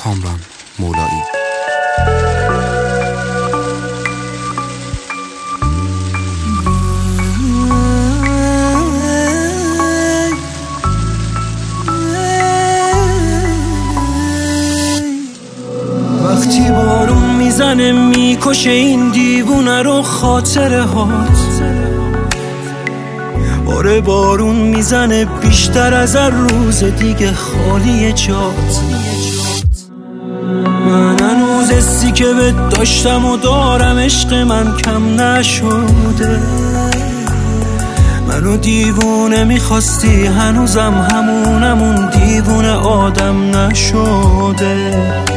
کامران مولایی. وقتی بارون میزنه میکشه این دیوونه رو خاطره هات، آره بارون میزنه بیشتر از هر روز دیگه خالی جات. من هنوز حسی که بهت داشتم و دارم عشق من کم نشده، منو دیوونه میخواستی هنوزم همون دیوونه آدم نشده،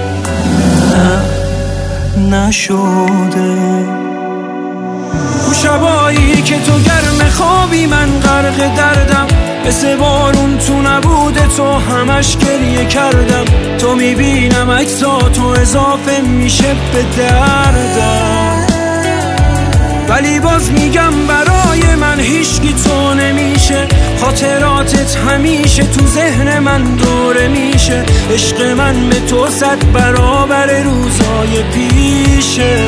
نشده. تو شبایی که تو گرم خوابی من غرق دردم، مثل بارون تو نبوده تو همش گریه کردم. تو میبینم عکساتو اضافه میشه به دردم، ولی باز میگم برای من هیچکی تو نمیشه. خاطراتت همیشه تو ذهن من دوره میشه. عشق من به تو 100 برابر روزای پیشه.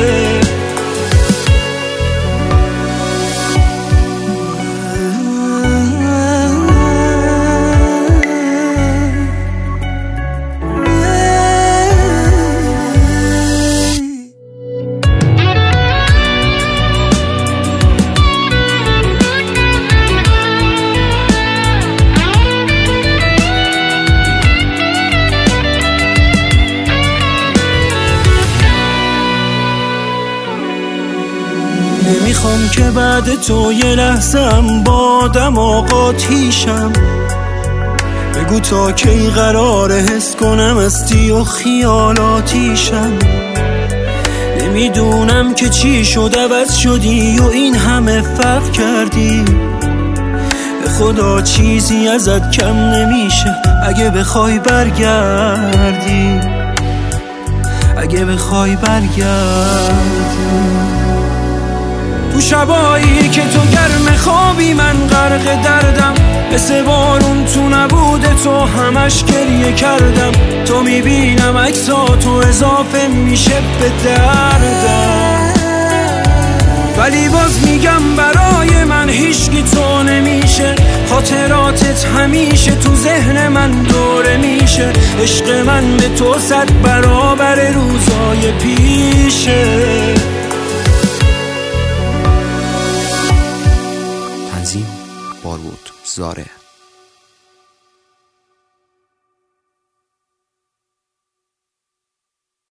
نمیخوام که بعد تو یه لحظه‌ام با آدم آقاتیشم. بگو تا کی قراره حس کنم استی و خیالاتیشم. نمیدونم که چی شد عوض شدی و این همه فرق کردی. به خدا چیزی ازت کم نمیشه اگه بخوای برگردی، اگه بخوای برگردی. تو شبایی که تو گرم خوابی من غرق دردم، مثل بارون تو نبوده تو همش گریه کردم. تو میبینم عکساتو اضافه میشه به دردم، ولی باز میگم برای من هیچکی تو نمیشه. خاطراتت همیشه تو ذهن من دوره میشه. عشق من به تو 100 برابر روزای پیشه. تنظیم بارود زاره.